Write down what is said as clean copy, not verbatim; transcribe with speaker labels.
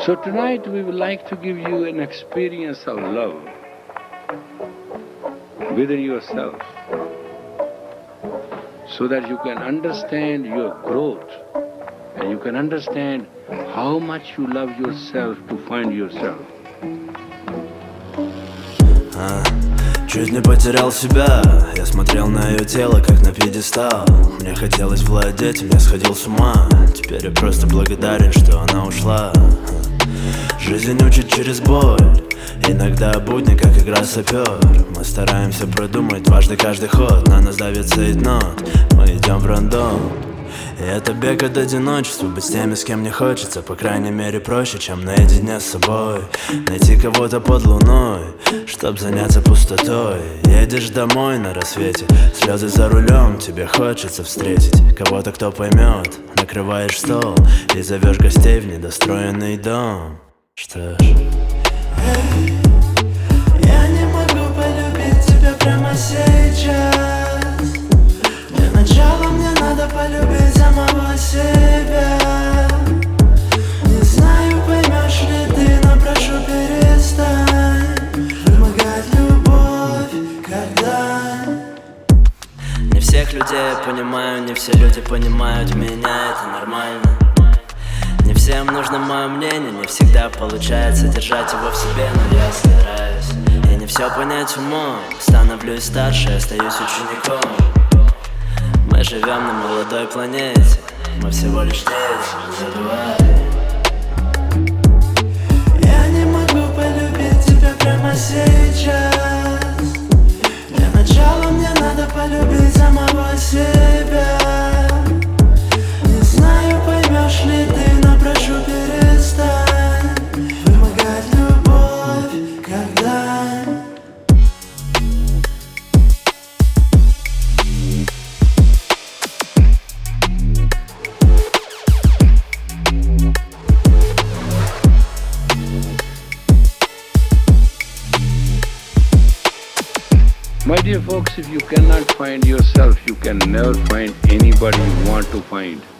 Speaker 1: So tonight we would like to give you an experience of love within yourself so that you can understand your growth and you can understand how much you love yourself to find yourself.
Speaker 2: Чуть не потерял себя. Я смотрел на ее тело, как на пьедестал. Мне хотелось владеть, мне сходил с ума. Теперь я просто благодарен, что она ушла. Жизнь учит через боль. Иногда будни, как игра сапер. Мы стараемся продумать дважды каждый ход. На нас давит цейтнот, мы идем в рандом. И это бег от одиночества. Быть с теми, с кем не хочется. По крайней мере проще, чем наедине с собой. Найти кого-то под луной, чтоб заняться пустотой. Едешь домой на рассвете, слезы за рулем. Тебе хочется встретить кого-то, кто поймет. Накрываешь стол и зовешь гостей в недостроенный дом. Что ж,
Speaker 3: я не могу полюбить тебя прямо сейчас. Для начала мне надо полюбить самого себя. Не знаю, поймешь ли ты, но прошу, перестань вымогать любовь, когда...
Speaker 2: Не всех людей я понимаю, не все люди понимают меня, это нормально. Не всем нужно мое мнение, не всегда получается держать его в себе, но я стараюсь. И не все понять умом, становлюсь старше, остаюсь учеником. Мы живем на молодой планете, мы всего лишь дети, не забывай.
Speaker 3: Я не могу полюбить тебя прямо сейчас. Для начала мне надо полюбить самого себя. Не знаю, поймешь ли ты, но прошу, перестань вымогать любовь, когда...
Speaker 1: My dear folks, if you cannot find yourself, you can never find anybody you want to find.